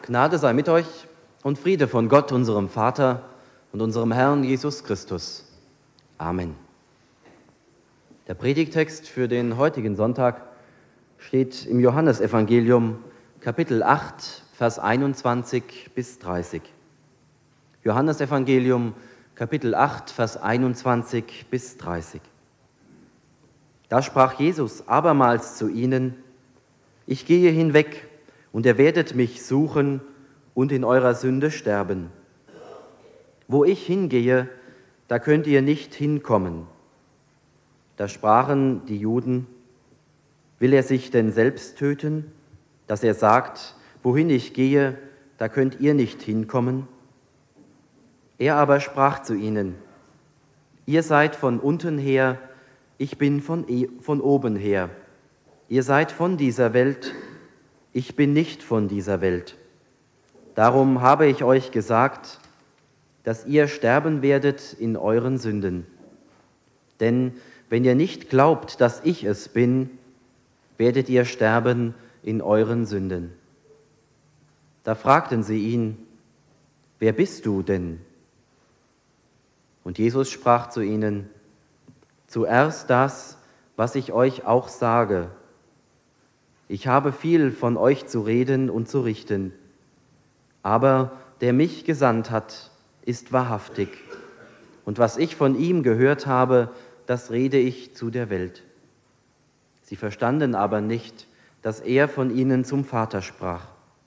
Gnade sei mit euch und Friede von Gott, unserem Vater und unserem Herrn Jesus Christus. Amen. Der Predigtext für den heutigen Sonntag steht im Johannesevangelium, Kapitel 8, Vers 21 bis 30. Johannesevangelium, Kapitel 8, Vers 21 bis 30. Da sprach Jesus abermals zu ihnen: Ich gehe hinweg, und ihr werdet mich suchen und in eurer Sünde sterben. Wo ich hingehe, da könnt ihr nicht hinkommen. Da sprachen die Juden: Will er sich denn selbst töten, dass er sagt, wohin ich gehe, da könnt ihr nicht hinkommen? Er aber sprach zu ihnen: Ihr seid von unten her, ich bin von oben her. Ihr seid von dieser Welt, ich bin nicht von dieser Welt. Darum habe ich euch gesagt, dass ihr sterben werdet in euren Sünden. Denn wenn ihr nicht glaubt, dass ich es bin, werdet ihr sterben in euren Sünden. Da fragten sie ihn: Wer bist du denn? Und Jesus sprach zu ihnen: Zuerst das, was ich euch auch sage. Ich habe viel von euch zu reden und zu richten, aber der mich gesandt hat, ist wahrhaftig. Und was ich von ihm gehört habe, das rede ich zu der Welt. Sie verstanden aber nicht, dass er von ihnen zum Vater sprach.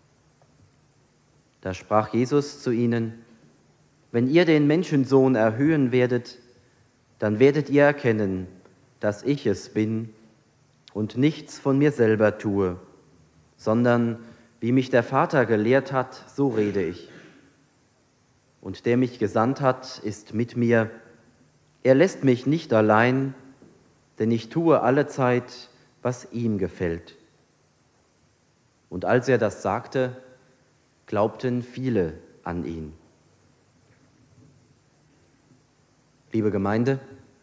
Da sprach Jesus zu ihnen: Wenn ihr den Menschensohn erhöhen werdet, dann werdet ihr erkennen, dass ich es bin und nichts von mir selber tue, sondern wie mich der Vater gelehrt hat, so rede ich. Und der mich gesandt hat, ist mit mir. Er lässt mich nicht allein, denn ich tue allezeit, was ihm gefällt. Und als er das sagte, glaubten viele an ihn. Liebe Gemeinde,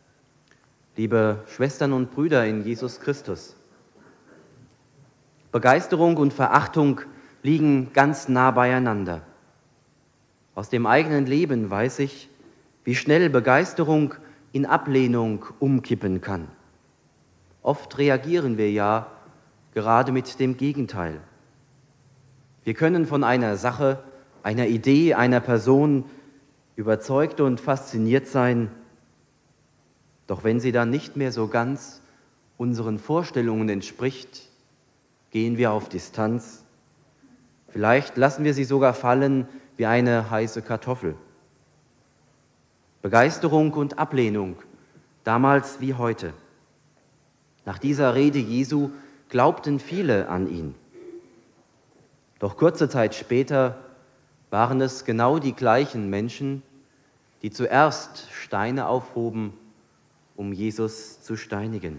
liebe Schwestern und Brüder in Jesus Christus, Begeisterung und Verachtung liegen ganz nah beieinander. Aus dem eigenen Leben weiß ich, wie schnell Begeisterung in Ablehnung umkippen kann. Oft reagieren wir ja gerade mit dem Gegenteil. Wir können von einer Sache, einer Idee, einer Person überzeugt und fasziniert sein, doch wenn sie dann nicht mehr so ganz unseren Vorstellungen entspricht, gehen wir auf Distanz. Vielleicht lassen wir sie sogar fallen wie eine heiße Kartoffel. Begeisterung und Ablehnung, damals wie heute. Nach dieser Rede Jesu glaubten viele an ihn. Doch kurze Zeit später waren es genau die gleichen Menschen, die zuerst Steine aufhoben, um Jesus zu steinigen.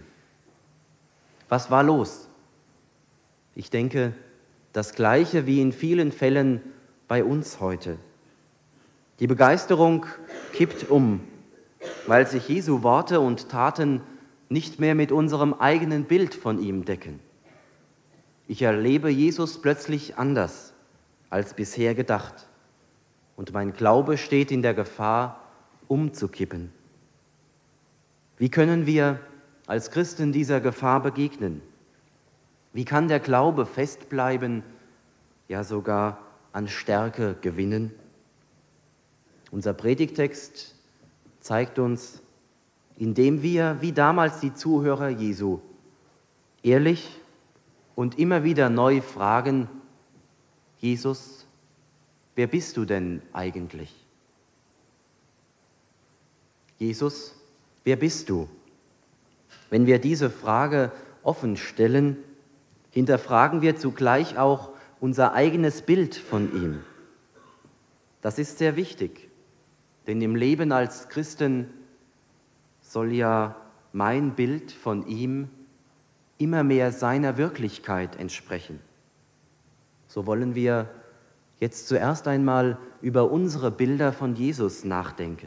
Was war los? Ich denke, das Gleiche wie in vielen Fällen bei uns heute. Die Begeisterung kippt um, weil sich Jesu Worte und Taten nicht mehr mit unserem eigenen Bild von ihm decken. Ich erlebe Jesus plötzlich anders als bisher gedacht und mein Glaube steht in der Gefahr, umzukippen. Wie können wir als Christen dieser Gefahr begegnen? Wie kann der Glaube festbleiben, ja sogar an Stärke gewinnen? Unser Predigtext zeigt uns, indem wir, wie damals die Zuhörer Jesu, ehrlich und immer wieder neu fragen: Jesus, wer bist du denn eigentlich? Jesus, wer bist du? Wenn wir diese Frage offen stellen, hinterfragen wir zugleich auch unser eigenes Bild von ihm. Das ist sehr wichtig, denn im Leben als Christen soll ja mein Bild von ihm immer mehr seiner Wirklichkeit entsprechen. So wollen wir jetzt zuerst einmal über unsere Bilder von Jesus nachdenken.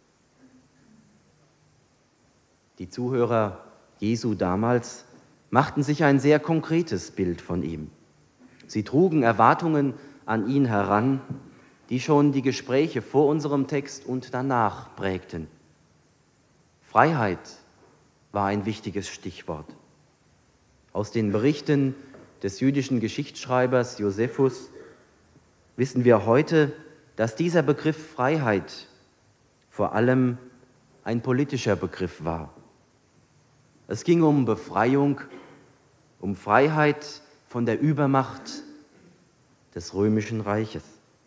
Die Zuhörer Jesu damals machten sich ein sehr konkretes Bild von ihm. Sie trugen Erwartungen an ihn heran, die schon die Gespräche vor unserem Text und danach prägten. Freiheit war ein wichtiges Stichwort. Aus den Berichten des jüdischen Geschichtsschreibers Josephus wissen wir heute, dass dieser Begriff Freiheit vor allem ein politischer Begriff war. Es ging um Befreiung, um Freiheit von der Übermacht des römischen Reiches.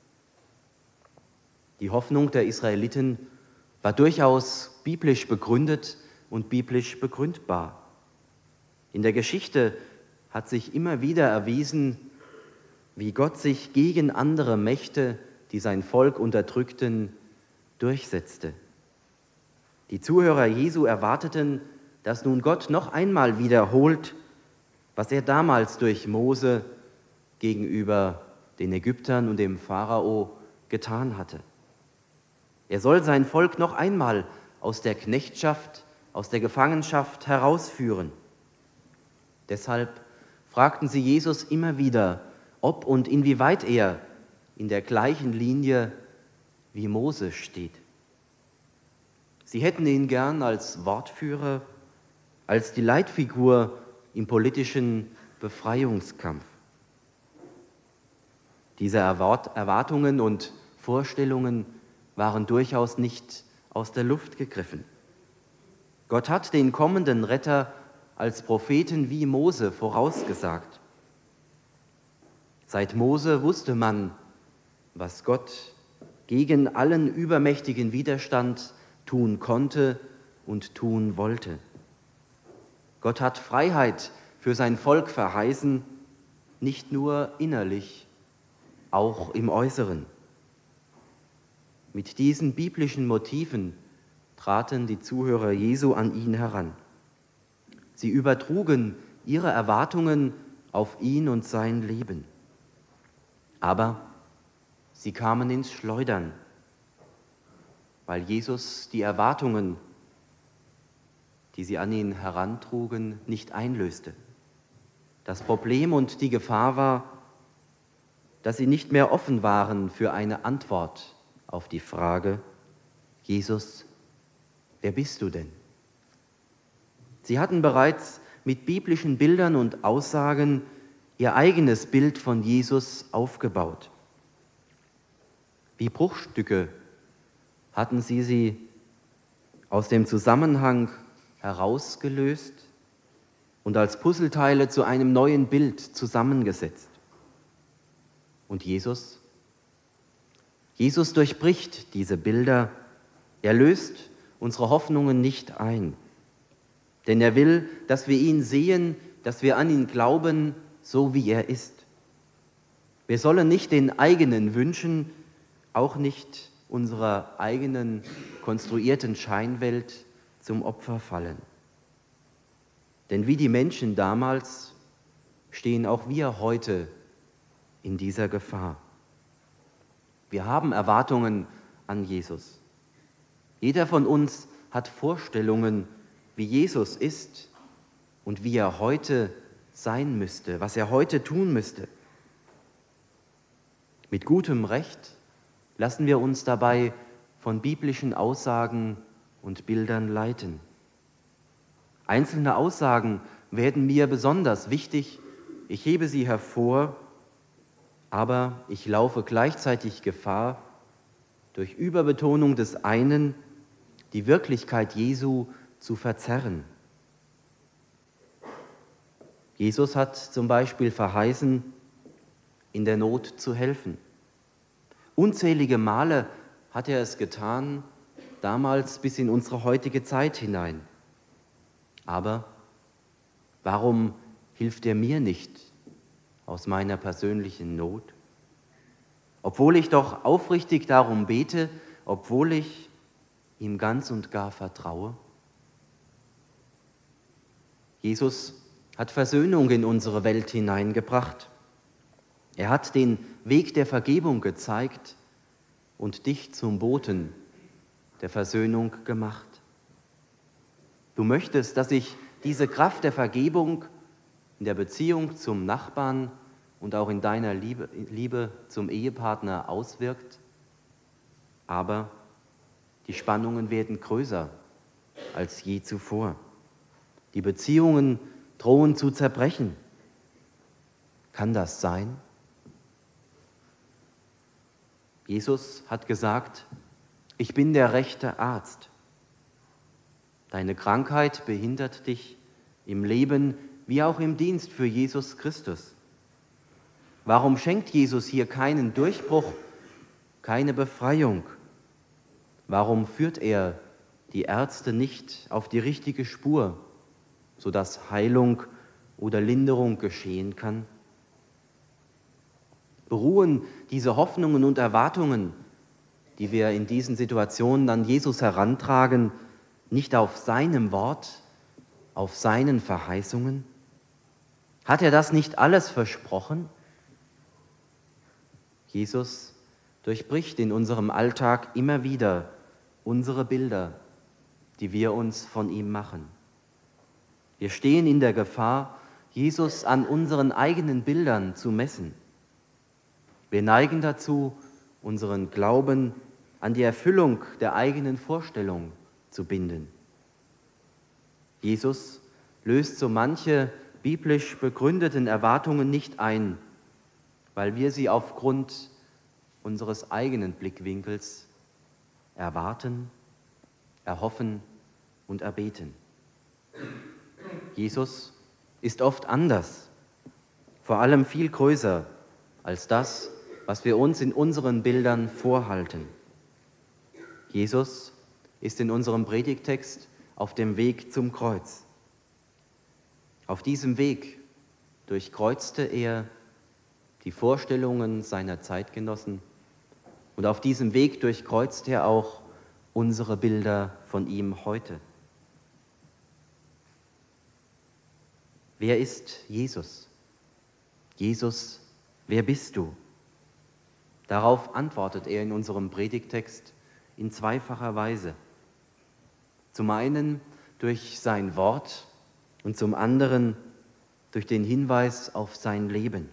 Die Hoffnung der Israeliten war durchaus biblisch begründet und biblisch begründbar. In der Geschichte hat sich immer wieder erwiesen, wie Gott sich gegen andere Mächte, die sein Volk unterdrückten, durchsetzte. Die Zuhörer Jesu erwarteten, dass nun Gott noch einmal wiederholt, was er damals durch Mose gegenüber den Ägyptern und dem Pharao getan hatte. Er soll sein Volk noch einmal aus der Knechtschaft, aus der Gefangenschaft herausführen. Deshalb fragten sie Jesus immer wieder, ob und inwieweit er in der gleichen Linie wie Mose steht. Sie hätten ihn gern als Wortführer, als die Leitfigur im politischen Befreiungskampf. Diese Erwartungen und Vorstellungen waren durchaus nicht aus der Luft gegriffen. Gott hat den kommenden Retter als Propheten wie Mose vorausgesagt. Seit Mose wusste man, was Gott gegen allen übermächtigen Widerstand tun konnte und tun wollte. Gott hat Freiheit für sein Volk verheißen, nicht nur innerlich, auch im Äußeren. Mit diesen biblischen Motiven traten die Zuhörer Jesu an ihn heran. Sie übertrugen ihre Erwartungen auf ihn und sein Leben. Aber sie kamen ins Schleudern, weil Jesus die Erwartungen, die sie an ihn herantrugen, nicht einlöste. Das Problem und die Gefahr war, dass sie nicht mehr offen waren für eine Antwort auf die Frage: Jesus, wer bist du denn? Sie hatten bereits mit biblischen Bildern und Aussagen ihr eigenes Bild von Jesus aufgebaut. Wie Bruchstücke hatten sie aus dem Zusammenhang herausgelöst und als Puzzleteile zu einem neuen Bild zusammengesetzt. Und Jesus? Jesus durchbricht diese Bilder, er löst unsere Hoffnungen nicht ein. Denn er will, dass wir ihn sehen, dass wir an ihn glauben, so wie er ist. Wir sollen nicht den eigenen Wünschen, auch nicht unserer eigenen konstruierten Scheinwelt zum Opfer fallen. Denn wie die Menschen damals stehen auch wir heute in dieser Gefahr. Wir haben Erwartungen an Jesus. Jeder von uns hat Vorstellungen, wie Jesus ist und wie er heute sein müsste, was er heute tun müsste. Mit gutem Recht lassen wir uns dabei von biblischen Aussagen und Bildern leiten. Einzelne Aussagen werden mir besonders wichtig, ich hebe sie hervor, aber ich laufe gleichzeitig Gefahr, durch Überbetonung des einen die Wirklichkeit Jesu zu verzerren. Jesus hat zum Beispiel verheißen, in der Not zu helfen. Unzählige Male hat er es getan, damals bis in unsere heutige Zeit hinein. Aber warum hilft er mir nicht aus meiner persönlichen Not? Obwohl ich doch aufrichtig darum bete, obwohl ich ihm ganz und gar vertraue? Jesus hat Versöhnung in unsere Welt hineingebracht. Er hat den Weg der Vergebung gezeigt und dich zum Boten der Versöhnung gemacht. Du möchtest, dass ich diese Kraft der Vergebung in der Beziehung zum Nachbarn und auch in deiner Liebe zum Ehepartner auswirkt. Aber die Spannungen werden größer als je zuvor. Die Beziehungen drohen zu zerbrechen. Kann das sein? Jesus hat gesagt, ich bin der rechte Arzt. Deine Krankheit behindert dich im Leben wie auch im Dienst für Jesus Christus. Warum schenkt Jesus hier keinen Durchbruch, keine Befreiung? Warum führt er die Ärzte nicht auf die richtige Spur, sodass Heilung oder Linderung geschehen kann? Beruhen diese Hoffnungen und Erwartungen, die wir in diesen Situationen an Jesus herantragen, nicht auf seinem Wort, auf seinen Verheißungen? Hat er das nicht alles versprochen? Jesus durchbricht in unserem Alltag immer wieder unsere Bilder, die wir uns von ihm machen. Wir stehen in der Gefahr, Jesus an unseren eigenen Bildern zu messen. Wir neigen dazu, unseren Glauben an die Erfüllung der eigenen Vorstellung zu binden. Jesus löst so manche biblisch begründeten Erwartungen nicht ein, weil wir sie aufgrund unseres eigenen Blickwinkels erwarten, erhoffen und erbeten. Jesus ist oft anders, vor allem viel größer als das, was wir uns in unseren Bildern vorhalten. Jesus ist in unserem Predigttext auf dem Weg zum Kreuz. Auf diesem Weg durchkreuzte er die Vorstellungen seiner Zeitgenossen und auf diesem Weg durchkreuzt er auch unsere Bilder von ihm heute. Wer ist Jesus? Jesus, wer bist du? Darauf antwortet er in unserem Predigttext in zweifacher Weise. Zum einen durch sein Wort und zum anderen durch den Hinweis auf sein Leben.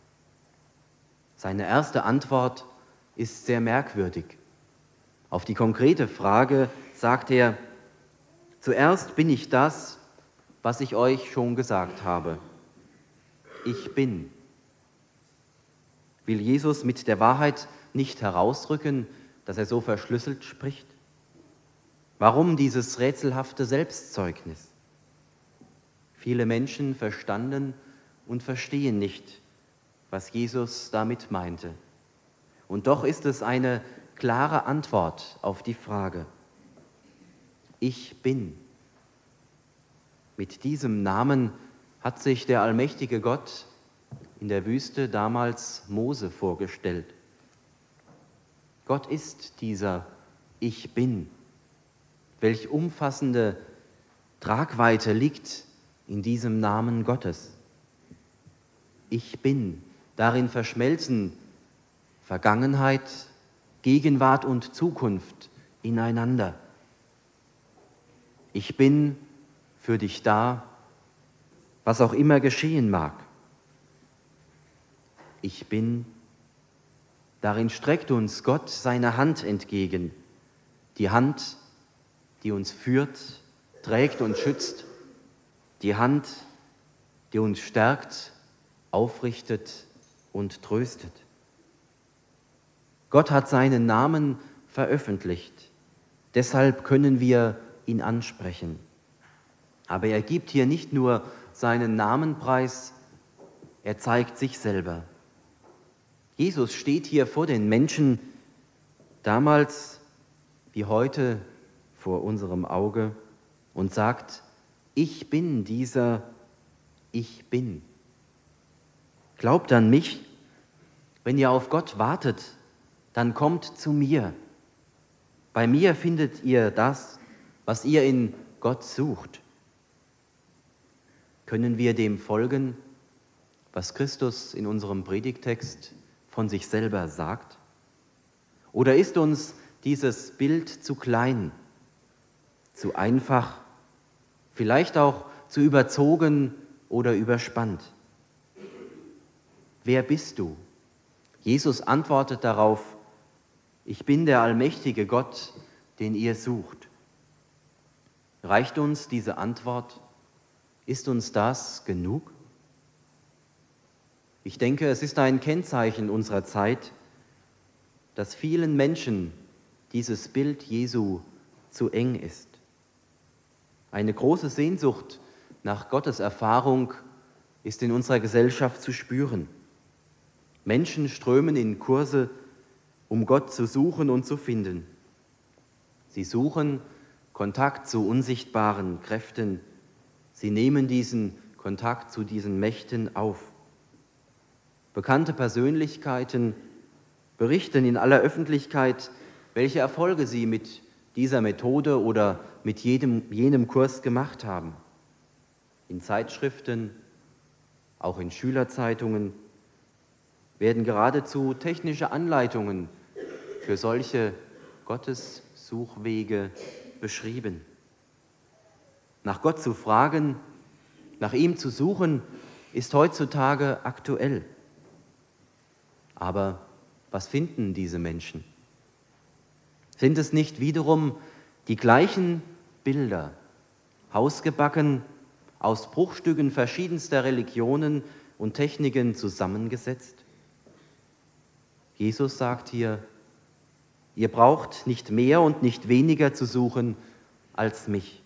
Seine erste Antwort ist sehr merkwürdig. Auf die konkrete Frage sagt er, zuerst bin ich das, was ich euch schon gesagt habe. Ich bin. Will Jesus mit der Wahrheit nicht herausrücken, dass er so verschlüsselt spricht? Warum dieses rätselhafte Selbstzeugnis? Viele Menschen verstanden und verstehen nicht, was Jesus damit meinte. Und doch ist es eine klare Antwort auf die Frage. Ich bin. Mit diesem Namen hat sich der allmächtige Gott in der Wüste damals Mose vorgestellt. Gott ist dieser Ich bin. Welch umfassende Tragweite liegt in diesem Namen Gottes. Ich bin. Darin verschmelzen Vergangenheit, Gegenwart und Zukunft ineinander. Ich bin für dich da, was auch immer geschehen mag. Ich bin, darin streckt uns Gott seine Hand entgegen, die Hand, die uns führt, trägt und schützt, die Hand, die uns stärkt, aufrichtet und tröstet. Gott hat seinen Namen veröffentlicht, deshalb können wir ihn ansprechen. Aber er gibt hier nicht nur seinen Namen preis, er zeigt sich selber. Jesus steht hier vor den Menschen, damals wie heute vor unserem Auge, und sagt, ich bin dieser Ich bin. Glaubt an mich, wenn ihr auf Gott wartet, dann kommt zu mir. Bei mir findet ihr das, was ihr in Gott sucht. Können wir dem folgen, was Christus in unserem Predigttext von sich selber sagt? Oder ist uns dieses Bild zu klein, zu einfach, vielleicht auch zu überzogen oder überspannt? wer bist du? Jesus antwortet darauf, ich bin der allmächtige Gott, den ihr sucht. Reicht uns diese Antwort? Ist uns das genug? Ich denke, es ist ein Kennzeichen unserer Zeit, dass vielen Menschen dieses Bild Jesu zu eng ist. Eine große Sehnsucht nach Gottes Erfahrung ist in unserer Gesellschaft zu spüren. Menschen strömen in Kurse, um Gott zu suchen und zu finden. Sie suchen Kontakt zu unsichtbaren Kräften. Sie nehmen diesen Kontakt zu diesen Mächten auf. Bekannte Persönlichkeiten berichten in aller Öffentlichkeit, welche Erfolge sie mit dieser Methode oder mit jenem Kurs gemacht haben. In Zeitschriften, auch in Schülerzeitungen werden geradezu technische Anleitungen für solche Gottessuchwege beschrieben. Nach Gott zu fragen, nach ihm zu suchen, ist heutzutage aktuell. Aber was finden diese Menschen? Sind es nicht wiederum die gleichen Bilder, hausgebacken, aus Bruchstücken verschiedenster Religionen und Techniken zusammengesetzt? Jesus sagt hier, ihr braucht nicht mehr und nicht weniger zu suchen als mich.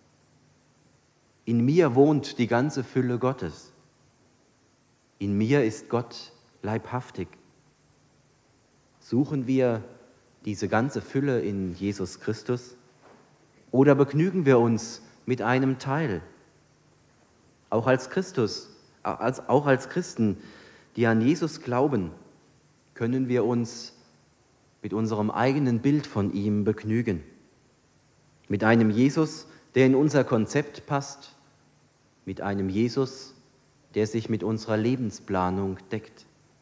In mir wohnt die ganze Fülle Gottes. In mir ist Gott leibhaftig. Suchen wir diese ganze Fülle in Jesus Christus oder begnügen wir uns mit einem Teil? Auch als Christen, die an Jesus glauben, können wir uns mit unserem eigenen Bild von ihm begnügen. Mit einem Jesus, der in unser Konzept passt, mit einem Jesus, der sich mit unserer Lebensplanung deckt.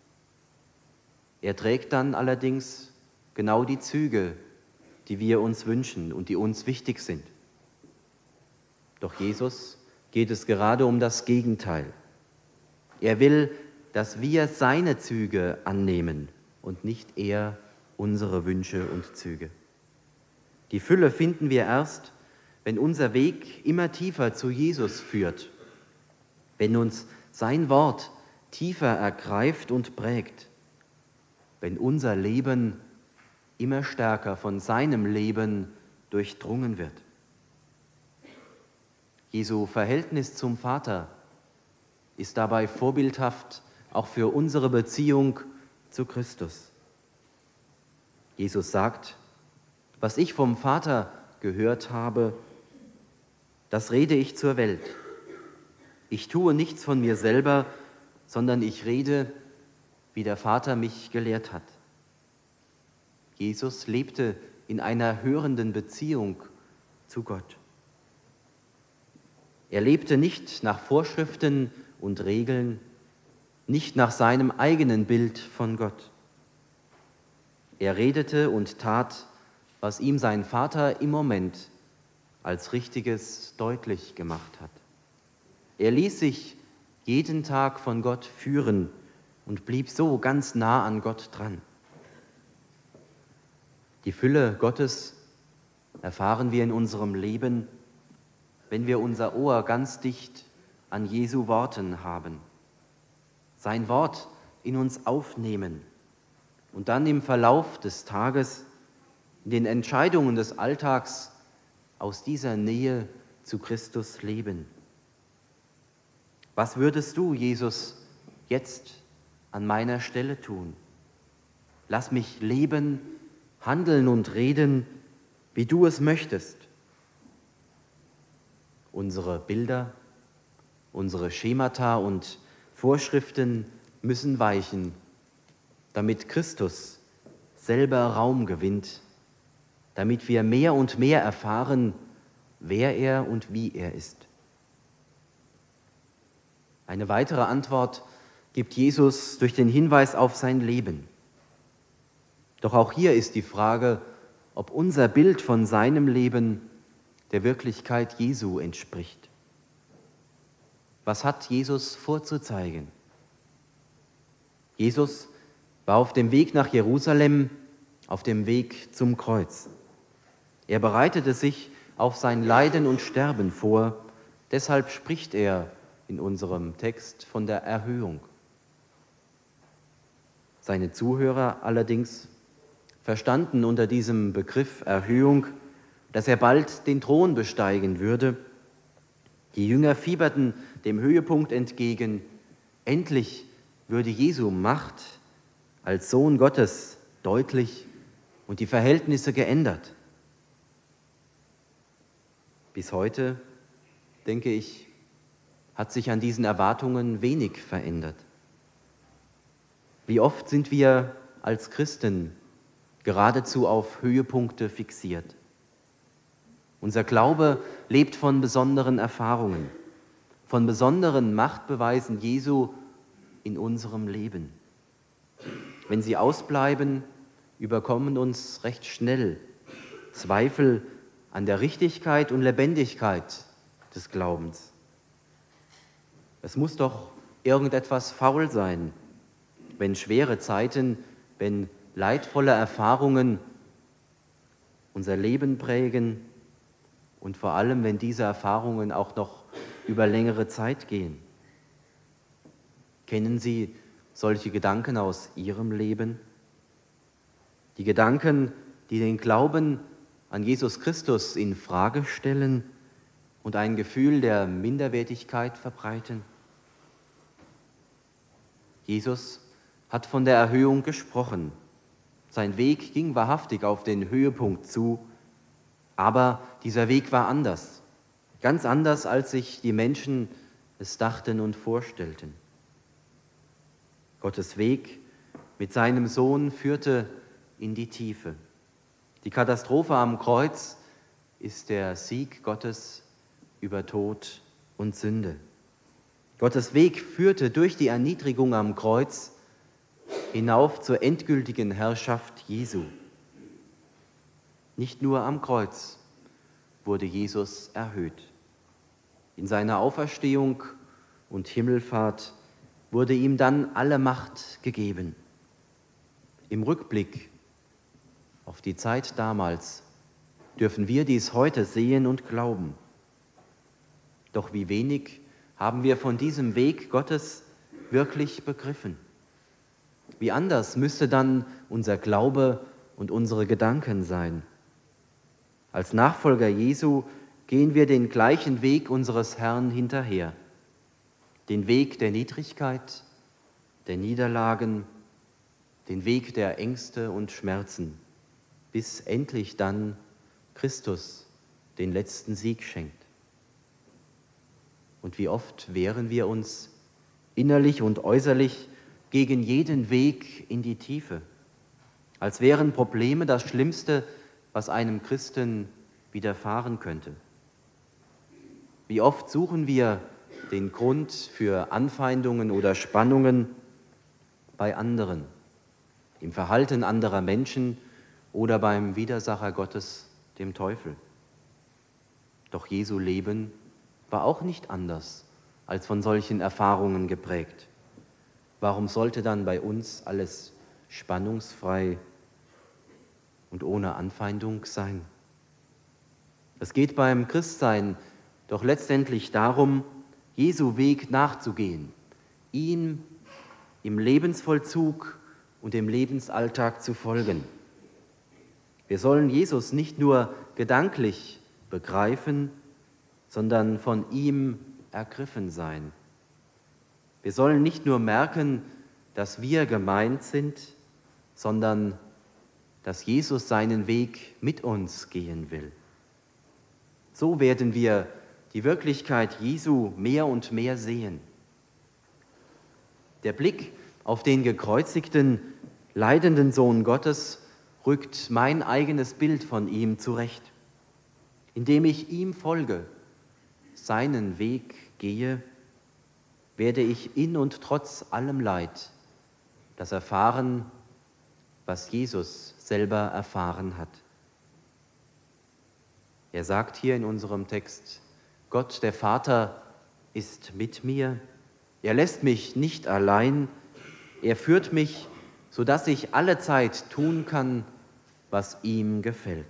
Er trägt dann allerdings genau die Züge, die wir uns wünschen und die uns wichtig sind. Doch Jesus geht es gerade um das Gegenteil. Er will, dass wir seine Züge annehmen und nicht er unsere Wünsche und Züge. Die Fülle finden wir erst, wenn unser Weg immer tiefer zu Jesus führt, wenn uns sein Wort tiefer ergreift und prägt, wenn unser Leben immer stärker von seinem Leben durchdrungen wird. Jesu Verhältnis zum Vater ist dabei vorbildhaft auch für unsere Beziehung zu Christus. Jesus sagt, was ich vom Vater gehört habe, das rede ich zur Welt. Ich tue nichts von mir selber, sondern ich rede, wie der Vater mich gelehrt hat. Jesus lebte in einer hörenden Beziehung zu Gott. Er lebte nicht nach Vorschriften und Regeln, nicht nach seinem eigenen Bild von Gott. Er redete und tat, was ihm sein Vater im Moment als Richtiges deutlich gemacht hat. Er ließ sich jeden Tag von Gott führen und blieb so ganz nah an Gott dran. Die Fülle Gottes erfahren wir in unserem Leben, wenn wir unser Ohr ganz dicht an Jesu Worten haben, sein Wort in uns aufnehmen und dann im Verlauf des Tages, in den Entscheidungen des Alltags aus dieser Nähe zu Christus leben. Was würdest du, Jesus, jetzt an meiner Stelle tun? Lass mich leben, handeln und reden, wie du es möchtest. Unsere Bilder, unsere Schemata und Vorschriften müssen weichen, damit Christus selber Raum gewinnt, damit wir mehr und mehr erfahren, wer er und wie er ist. Eine weitere Antwort gibt Jesus durch den Hinweis auf sein Leben. Doch auch hier ist die Frage, ob unser Bild von seinem Leben der Wirklichkeit Jesu entspricht. Was hat Jesus vorzuzeigen? Jesus war auf dem Weg nach Jerusalem, auf dem Weg zum Kreuz. Er bereitete sich auf sein Leiden und Sterben vor, deshalb spricht er in unserem Text von der Erhöhung. Seine Zuhörer allerdings verstanden unter diesem Begriff Erhöhung, dass er bald den Thron besteigen würde. Die Jünger fieberten dem Höhepunkt entgegen. Endlich würde Jesu Macht als Sohn Gottes deutlich und die Verhältnisse geändert. Bis heute, denke ich, hat sich an diesen Erwartungen wenig verändert. Wie oft sind wir als Christen geradezu auf Höhepunkte fixiert. Unser Glaube lebt von besonderen Erfahrungen, von besonderen Machtbeweisen Jesu in unserem Leben. Wenn sie ausbleiben, überkommen uns recht schnell Zweifel an der Richtigkeit und Lebendigkeit des Glaubens. Es muss doch irgendetwas faul sein, wenn schwere Zeiten, wenn leidvolle Erfahrungen unser Leben prägen und vor allem, wenn diese Erfahrungen auch noch über längere Zeit gehen. Kennen Sie solche Gedanken aus Ihrem Leben? Die Gedanken, die den Glauben an Jesus Christus in Frage stellen und ein Gefühl der Minderwertigkeit verbreiten? Jesus hat von der Erhöhung gesprochen. Sein Weg ging wahrhaftig auf den Höhepunkt zu, aber dieser Weg war anders, ganz anders, als sich die Menschen es dachten und vorstellten. Gottes Weg mit seinem Sohn führte in die Tiefe. Die Katastrophe am Kreuz ist der Sieg Gottes über Tod und Sünde. Gottes Weg führte durch die Erniedrigung am Kreuz hinauf zur endgültigen Herrschaft Jesu. Nicht nur am Kreuz wurde Jesus erhöht. In seiner Auferstehung und Himmelfahrt wurde ihm dann alle Macht gegeben. Im Rückblick auf die Zeit damals dürfen wir dies heute sehen und glauben. Doch wie wenig haben wir von diesem Weg Gottes wirklich begriffen? Wie anders müsste dann unser Glaube und unsere Gedanken sein? Als Nachfolger Jesu gehen wir den gleichen Weg unseres Herrn hinterher. Den Weg der Niedrigkeit, der Niederlagen, den Weg der Ängste und Schmerzen, bis endlich dann Christus den letzten Sieg schenkt. Und wie oft wehren wir uns innerlich und äußerlich gegen jeden Weg in die Tiefe, als wären Probleme das Schlimmste, was einem Christen widerfahren könnte. Wie oft suchen wir den Grund für Anfeindungen oder Spannungen bei anderen, im Verhalten anderer Menschen oder beim Widersacher Gottes, dem Teufel. Doch Jesu Leben war auch nicht anders als von solchen Erfahrungen geprägt. Warum sollte dann bei uns alles spannungsfrei und ohne Anfeindung sein? Es geht beim Christsein doch letztendlich darum, Jesu Weg nachzugehen, ihm im Lebensvollzug und im Lebensalltag zu folgen. Wir sollen Jesus nicht nur gedanklich begreifen, sondern von ihm ergriffen sein. Wir sollen nicht nur merken, dass wir gemeint sind, sondern dass Jesus seinen Weg mit uns gehen will. So werden wir die Wirklichkeit Jesu mehr und mehr sehen. Der Blick auf den gekreuzigten, leidenden Sohn Gottes rückt mein eigenes Bild von ihm zurecht. Indem ich ihm folge, seinen Weg gehe, werde ich in und trotz allem Leid das erfahren, was Jesus selber erfahren hat. Er sagt hier in unserem Text, Gott, der Vater, ist mit mir. Er lässt mich nicht allein, Er führt mich, sodass ich alle Zeit tun kann, was ihm gefällt.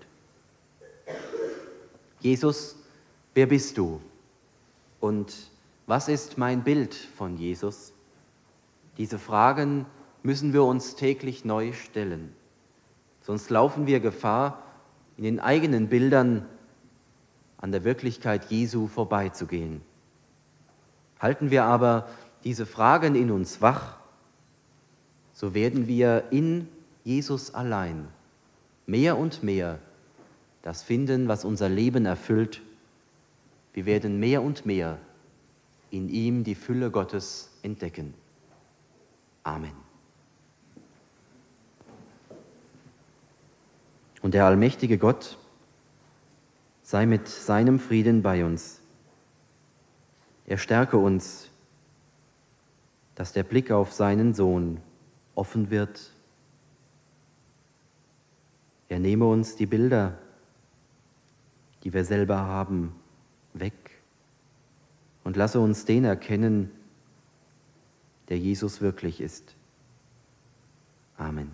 Jesus, wer bist du? Und was ist mein Bild von Jesus? Diese Fragen müssen wir uns täglich neu stellen. Sonst laufen wir Gefahr, in den eigenen Bildern an der Wirklichkeit Jesu vorbeizugehen. Halten wir aber diese Fragen in uns wach, so werden wir in Jesus allein mehr und mehr das finden, was unser Leben erfüllt. Wir werden mehr und mehr in ihm die Fülle Gottes entdecken. Amen. Und der allmächtige Gott sei mit seinem Frieden bei uns. Er stärke uns, dass der Blick auf seinen Sohn offen wird. Er nehme uns die Bilder, die wir selber haben, weg und lasse uns den erkennen, der Jesus wirklich ist. Amen.